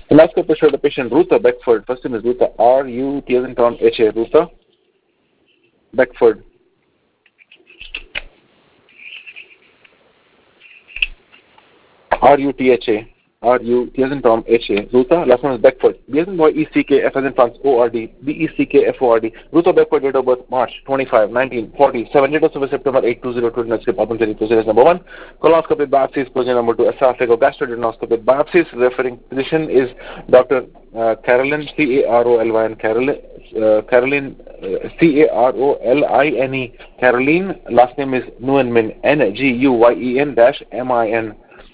Endoscopy showed the patient Rutha Beckford. First name is Rutha, R-U-T as in Tom, H-A, Rutha Beckford. R-U-T-H-A. R-U-T as in Tom, H-A. Rutha, last name is Beckford. B as in boy, E-C-K, F as in France, O-R-D. B-E-C-K-F-O-R-D. Rutha Beckford, date of birth, March 25, 1947. Date of service, September 8, 2020. Next procedure is number 1. Colonoscopy biopsies, procedure number 2. Esophagogastroduodenoscopy biopsies. Referring physician is Dr. Carolyn, C-A-R-O-L-Y-N, Caroline, C-A-R-O-L-I-N-E, Caroline. Last name is Nguyen-Min, N-G-U-Y-E-N-M-I-N.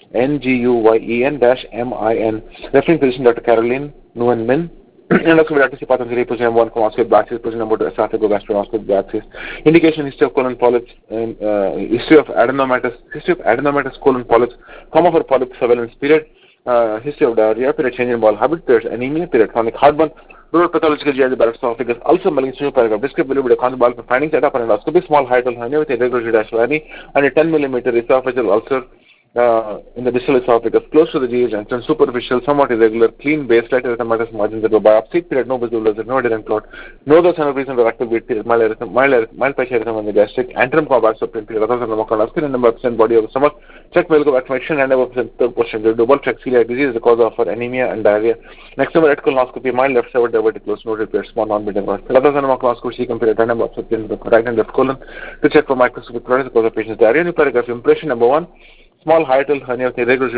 Nguyen-Min. Referring physician Dr. Caroline Nguyen-Min. Endoscopy Dr. C. Patanjali, position 1, colonoscopy biopsies, position number 2, esophagogastronoscopy biopsies. Indication history of colon polyps, history of adenomatous colon polyps, common for polyp surveillance period, history of diarrhea, period change in bowel habit, period anemia, period chronic heartburn, rural pathological GI esophagus, ulcer, malignant paragraph, descriptive with a conjugal findings set up an endoscopy, small hiatal hernia with irregular GI and a 10 millimeter esophageal ulcer in the distal esophagus, close to the GH entrance, superficial, somewhat irregular, clean base, slight erythematous margins that were biopsied, period, no visible lizard, no adherent clot, no other sign of reason for rectal bleed, period, mild pressure erythema on the gastric, antrum compartment, period, other than the skin and number percent body of the stomach, check valve affection and about third question, double check celiac disease is the cause of anemia and diarrhea. Next number, at colonoscopy, mild left side diverticulous, no repair, small non-bleeding cause. Other than colonoscopy, secant, period, and about the right and left colon to check for microscopic cause of patient's diarrhea. Nuclear impression number 1. Small hiatal hernia with irregular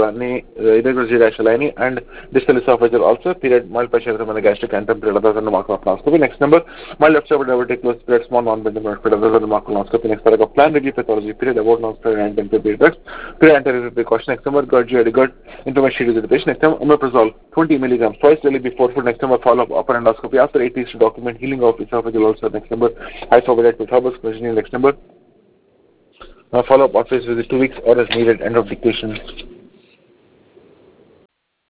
GI and distal esophageal ulcer, period, mild pressure erythema on the gastric antrum, period, other than the colonoscopy. Next number, mild left side diverticulous, period, small non-bending period, other than the colonoscopy. Next paragraph, plan review pathology, period, about non-steroid and anterior period, anterior precaution. Next number, GERD, GERD, information to the patient. Next number, omeprazole, 20 milligrams, twice daily before food. Next number, follow-up upper endoscopy after 8 weeks to document healing of esophageal ulcer. Next number, isophageal with positioning. Next number, follow-up office visit 2 weeks or as needed. End of dictation.